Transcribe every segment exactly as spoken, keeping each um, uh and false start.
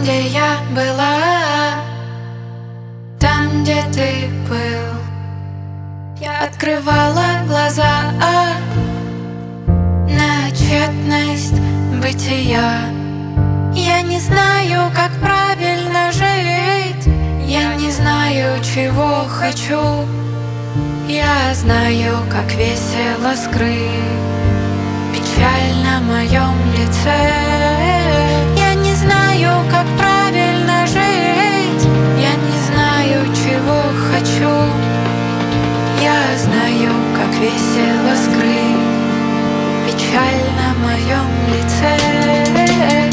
где я была, там, где ты был. Я открывала глаза на тщетность бытия. Я не знаю, как правильно жить, я не знаю, чего хочу. Я знаю, как весело скрыть печаль на моем лице. Я не знаю, как правильно жить, я не знаю, чего хочу. Я знаю, как весело скрыть печаль на моем лице.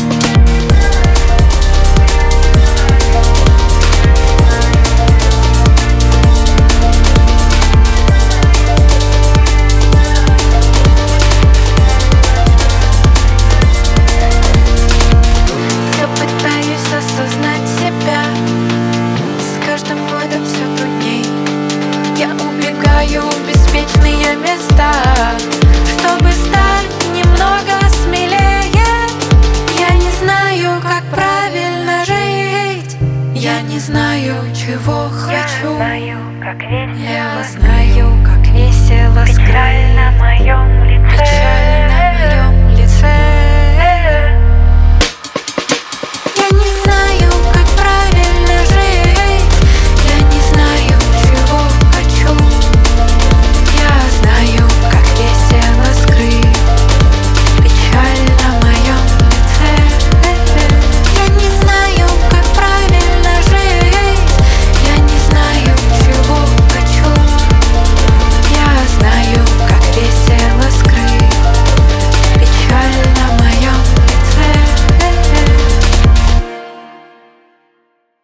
Осознать себя с каждым годом все трудней. Я убегаю в беспечные места, чтобы стать немного смелее. Я не знаю, как правильно жить, я не знаю, чего хочу. Я знаю, как весело. Я знаю.